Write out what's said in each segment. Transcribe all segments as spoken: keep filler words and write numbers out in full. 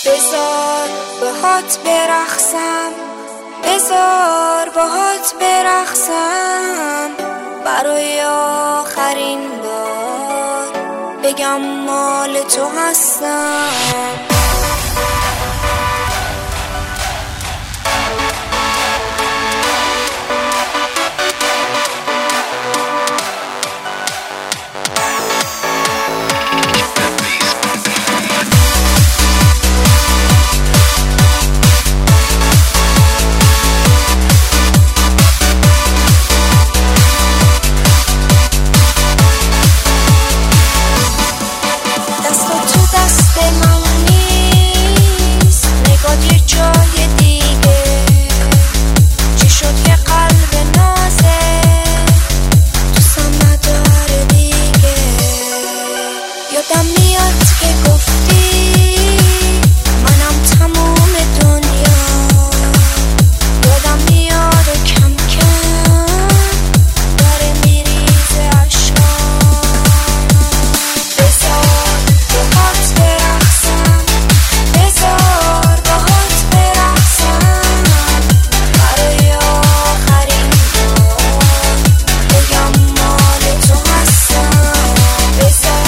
بذار باهات برقصم، بذار باهات برقصم، برای آخرین بار بگم مال تو هستم. یادم میاد که گفتی منم تموم دنیا، یادم میاد و کم کم داره میریزه عشقام. بذار باهات برقصم، بذار باهات برقصم، برای آخرین بار بگم مال تو هستم. بذار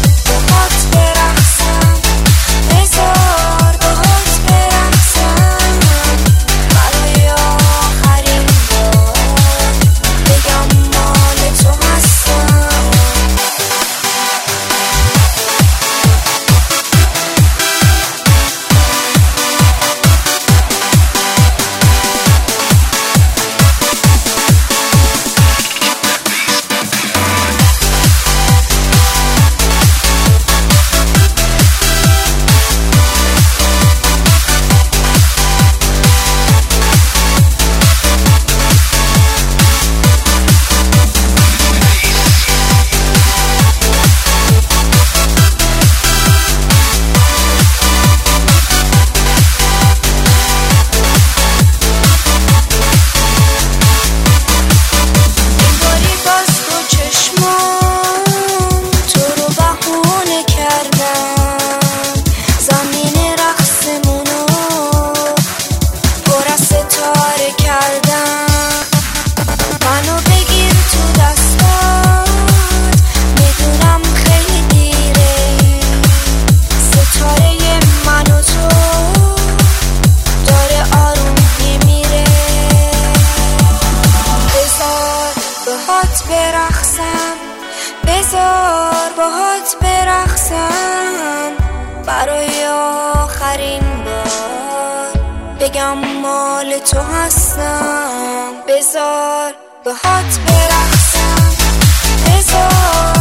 برقصم، بذار باهات برقصم، برای آخرین بار بگم مال تو هستم. بذار باهات برقصم، بذار